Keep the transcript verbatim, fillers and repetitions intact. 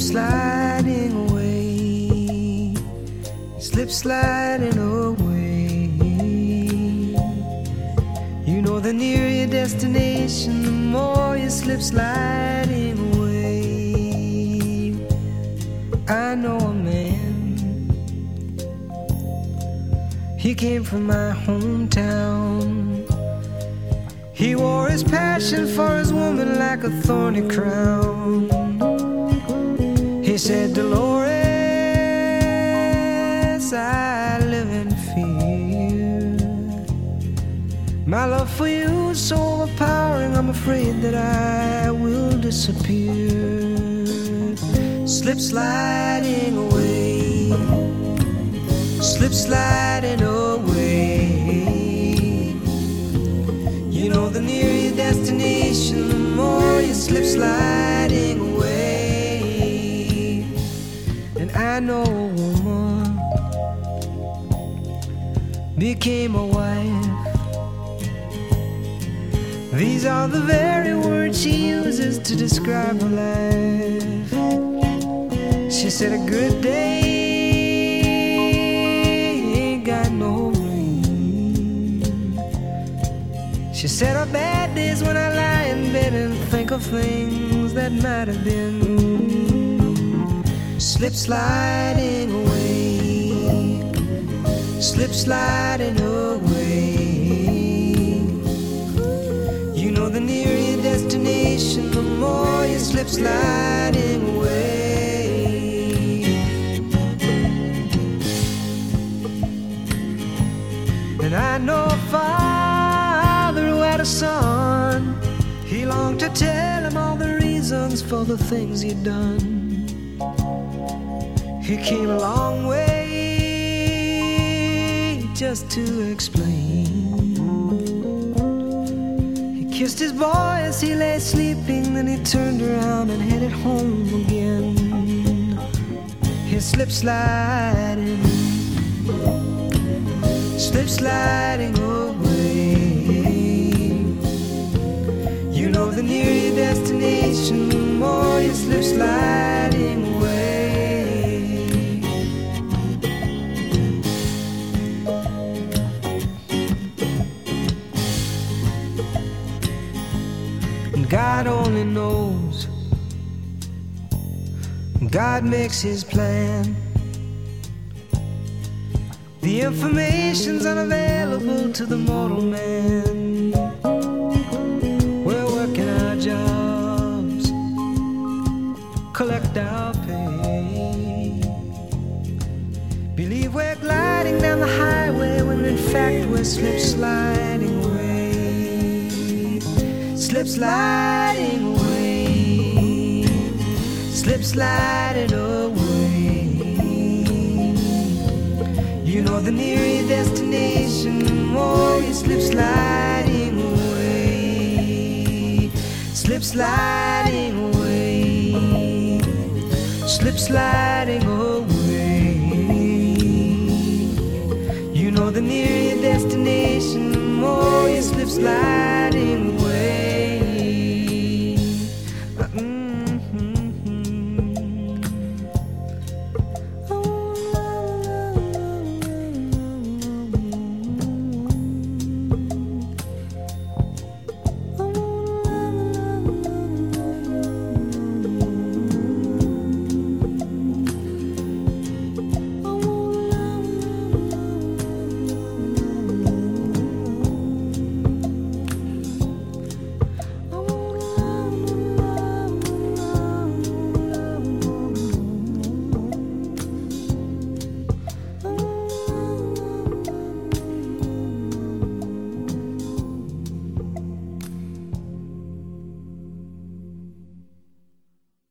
sliding away, slip sliding away. You know the nearer your destination, the more you slip sliding away. I know a man, he came from my hometown. He wore his passion for his woman like a thorny crown. He said, Dolores, I live in fear. My love for you is so overpowering, I'm afraid that I will disappear. Slip sliding away, slip sliding away. You know the nearer your destination, the more you slip sliding away. And I know a woman became a wife. These are the very words she uses to describe her life. She said a good day ain't got no rain. She said her bad days when I lie in bed and think of things that might have been. Slip sliding away, slip sliding away. You know the nearer your destination, the more you slip sliding away. And I know a father who had a son. He longed to tell him all the reasons for the things he'd done. He came a long way just to explain. He kissed his boy as he lay sleeping, then he turned around and headed home again. He slipped sliding, slip sliding away. You know the nearer your destination, the more you slip sliding away. And God only knows, God makes his plan. The information's unavailable to the mortal man. We're working our jobs, collect our pay. Believe we're gliding down the highway when in fact we're slip sliding away. Slip sliding away, slip sliding away. You know the nearer your destination, the more you slip sliding away. Slip sliding away, slip sliding away. You know the nearer your destination, the more you slip sliding away.